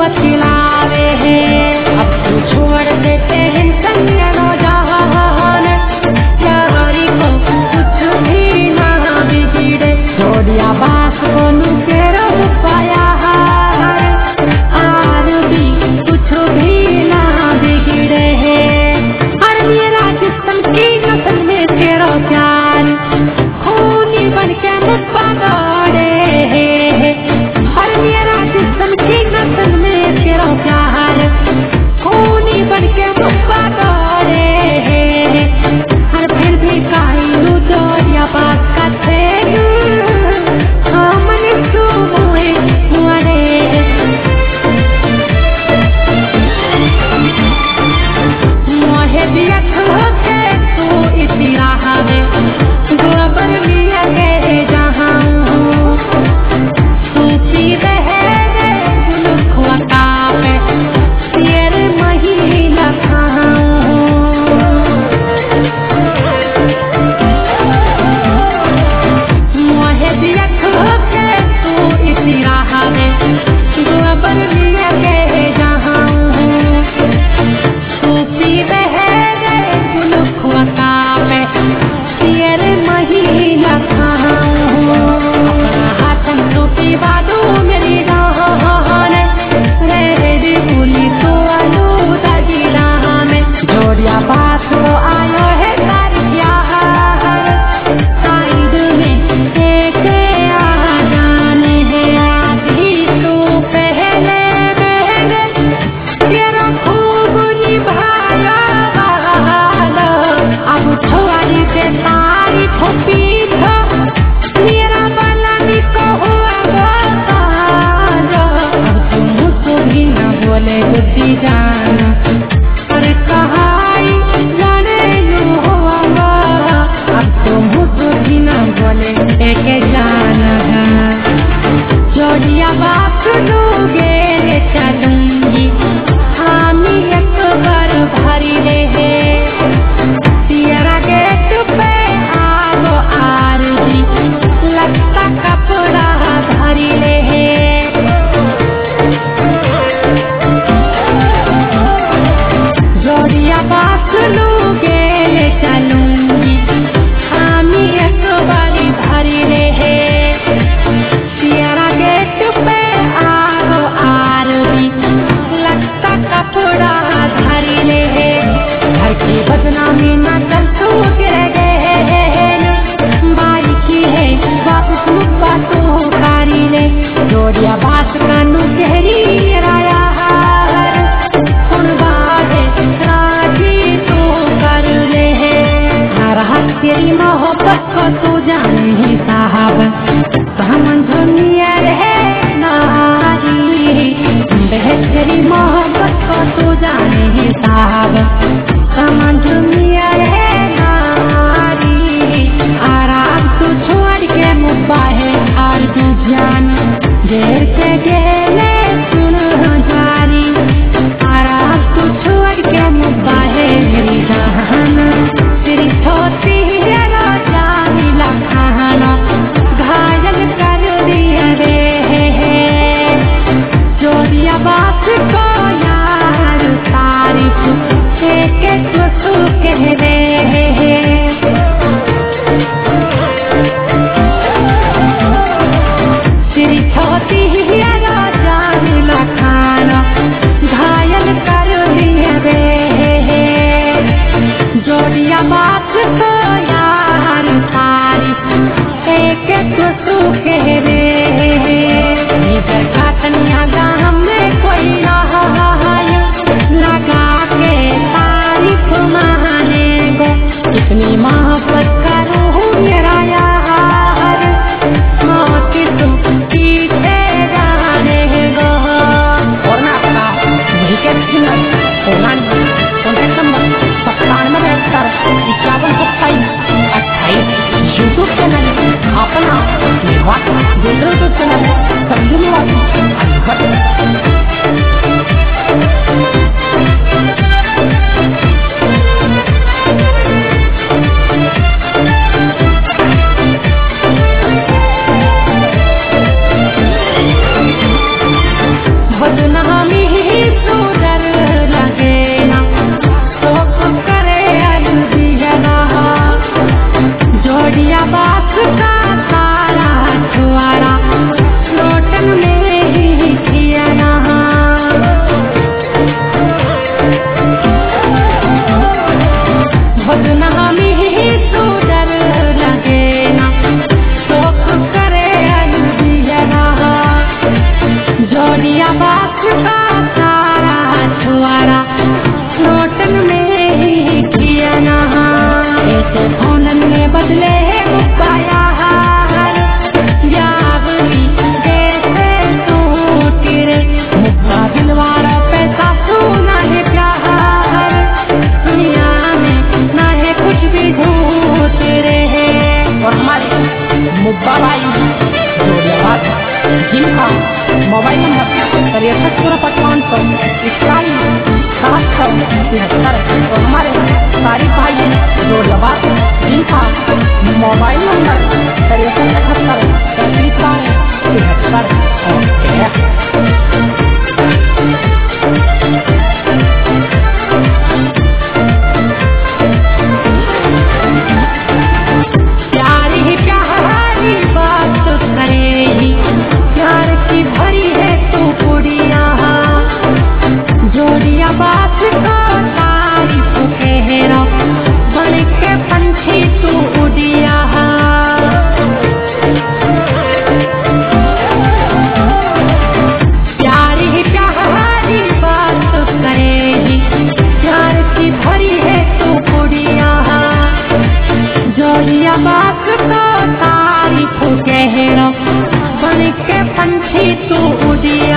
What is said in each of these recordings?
बतलावे है। अब तू छोड़ दे टेंशन रोजान, यारी को कुछ भी ना बिगड़े। जोड़िया बात बोलू तेरा पाया आर भी कुछ भी ना बिगड़े है। और मेरा जिस्म की नस्ल में तेरा प्यार खूनी बन के मुझपा दौड़े है। और मेरा जिस्म की नस्ल में तेरा प्यार खूनी बन के मुझपा दौड़े है। और फिर भी कायू जोड़िया बात का थे घायल कर मुब्बा भाई जोड़ियाबाद, जिनका मोबाइल नंबर 63-55-41-773 और हमारे तारिक भाई जोड़ियाबाद, जिनका मोबाइल नंबर 63-78-73 बात तो तारीफ कहरा बन के पंछी तू उड़िया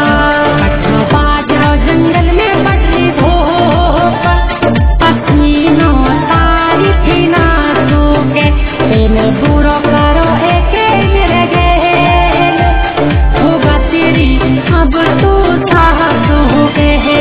बाजा जंगल में बड़ी धूप पत्नीनो तारीफ ना सूखे तेल बुरो करो एक गे होगा तेरी अब तू साहस हो गए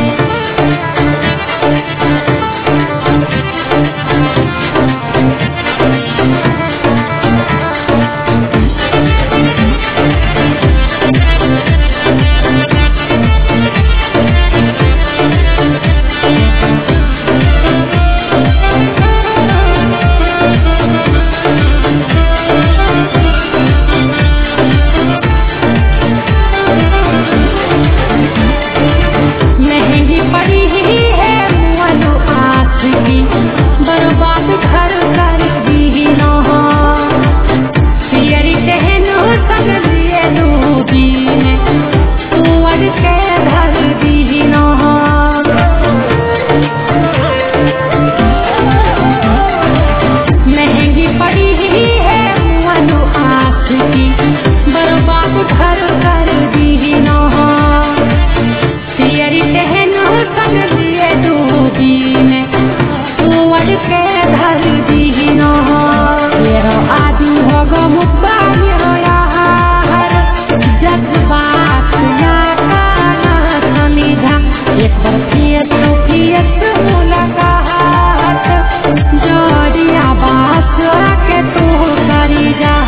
बर्बाद घर कर दी न पियरी कहनो संग दिए डूबी ने कुंवर के धर दी न महंगी पड़ी है मनु आँख की बर्बाद घर कर दी न पियरी कहनो संग दिए डूबी ने के धर दी न मेरो आदि होगा मुब्बा मेरो यार जज्बात या काना सनिधा एक बार फिर मुलाकात जोड़िया बात के तू करी जा